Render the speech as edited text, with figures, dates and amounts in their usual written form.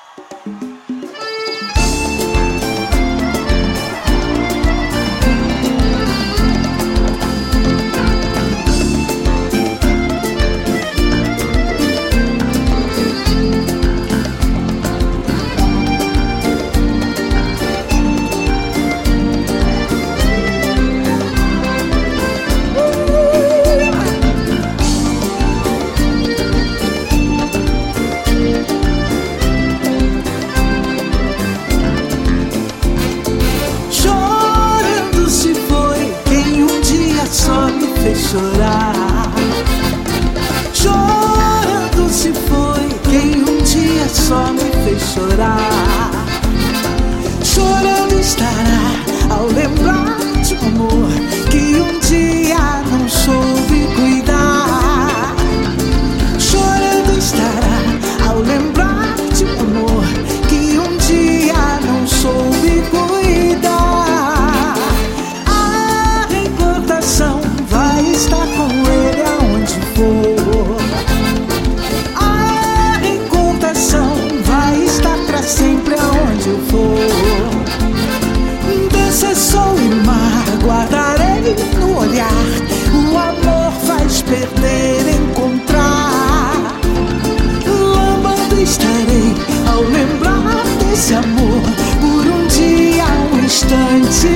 Chorar, chorando se foi quem um dia só me fez chorar. Chorando estará ao lembrar de um amor que um dia não soube cuidar. Chorando estará ao lembrar de um amor que um dia não soube cuidar. A recordação está com ele aonde for. A recordação vai estar pra sempre aonde eu for. Desse sol e mar guardarei no olhar. O amor faz perder, encontrar. Lambando estarei ao lembrar desse amor. Por um dia, um instante